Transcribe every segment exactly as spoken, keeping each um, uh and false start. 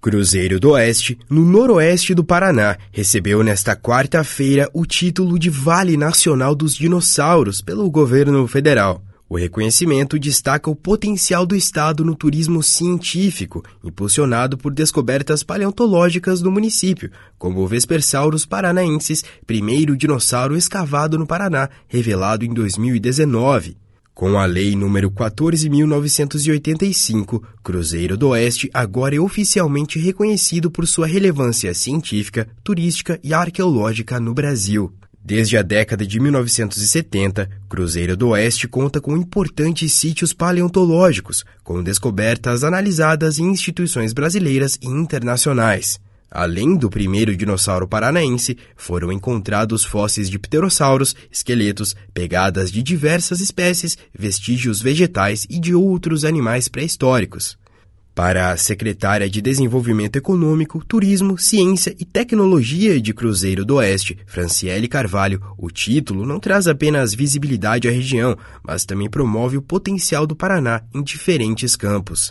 Cruzeiro do Oeste, no noroeste do Paraná, recebeu nesta quarta-feira o título de Vale Nacional dos Dinossauros pelo governo federal. O reconhecimento destaca o potencial do estado no turismo científico, impulsionado por descobertas paleontológicas no município, como o Vespersaurus paranaensis, primeiro dinossauro escavado no Paraná, revelado em dois mil e dezenove. Com a Lei número quatorze mil novecentos e oitenta e cinco, Cruzeiro do Oeste agora é oficialmente reconhecido por sua relevância científica, turística e arqueológica no Brasil. Desde a década de mil novecentos e setenta, Cruzeiro do Oeste conta com importantes sítios paleontológicos, com descobertas analisadas em instituições brasileiras e internacionais. Além do primeiro dinossauro paranaense, foram encontrados fósseis de pterossauros, esqueletos, pegadas de diversas espécies, vestígios vegetais e de outros animais pré-históricos. Para a secretária de Desenvolvimento Econômico, Turismo, Ciência e Tecnologia de Cruzeiro do Oeste, Franciele Carvalho, o título não traz apenas visibilidade à região, mas também promove o potencial do Paraná em diferentes campos.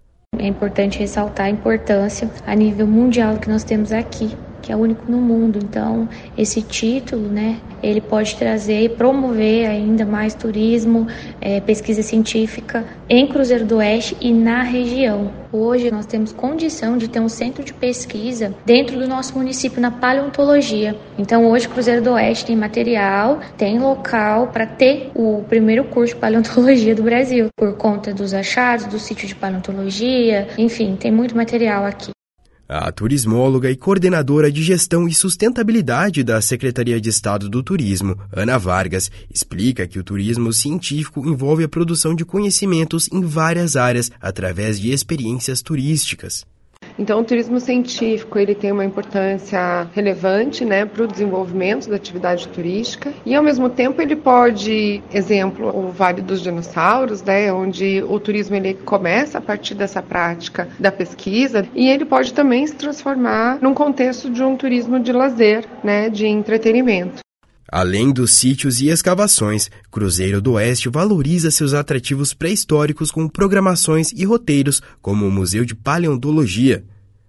É importante ressaltar a importância a nível mundial que nós temos aqui, que é único no mundo. Então, esse título, né, ele pode trazer e promover ainda mais turismo, é, pesquisa científica em Cruzeiro do Oeste e na região. Hoje nós temos condição de ter um centro de pesquisa dentro do nosso município na paleontologia. Então, hoje Cruzeiro do Oeste tem material, tem local para ter o primeiro curso de paleontologia do Brasil, por conta dos achados, do sítio de paleontologia, enfim, tem muito material aqui. A turismóloga e coordenadora de Gestão e Sustentabilidade da Secretaria de Estado do Turismo, Ana Vargas, explica que o turismo científico envolve a produção de conhecimentos em várias áreas através de experiências turísticas. Então, o turismo científico ele tem uma importância relevante, né, para o desenvolvimento da atividade turística e, ao mesmo tempo, ele pode, exemplo, o Vale dos Dinossauros, né, onde o turismo ele começa a partir dessa prática da pesquisa e ele pode também se transformar num contexto de um turismo de lazer, né, de entretenimento. Além dos sítios e escavações, Cruzeiro do Oeste valoriza seus atrativos pré-históricos com programações e roteiros, como o Museu de Paleontologia.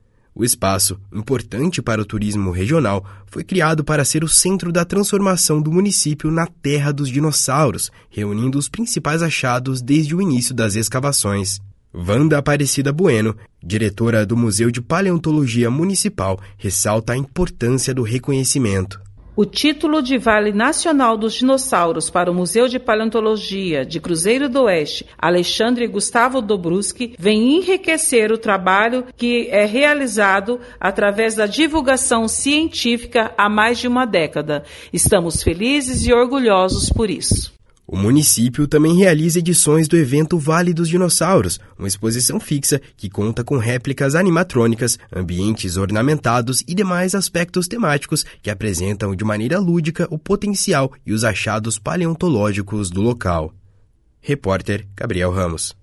O espaço, importante para o turismo regional, foi criado para ser o centro da transformação do município na terra dos dinossauros, reunindo os principais achados desde o início das escavações. Wanda Aparecida Bueno, diretora do Museu de Paleontologia Municipal, ressalta a importância do reconhecimento. O título de Vale Nacional dos Dinossauros para o Museu de Paleontologia de Cruzeiro do Oeste, Alexandre Gustavo Dobruski, vem enriquecer o trabalho que é realizado através da divulgação científica há mais de uma década. Estamos felizes e orgulhosos por isso. O município também realiza edições do evento Vale dos Dinossauros, uma exposição fixa que conta com réplicas animatrônicas, ambientes ornamentados e demais aspectos temáticos que apresentam de maneira lúdica o potencial e os achados paleontológicos do local. Repórter Gabriel Ramos.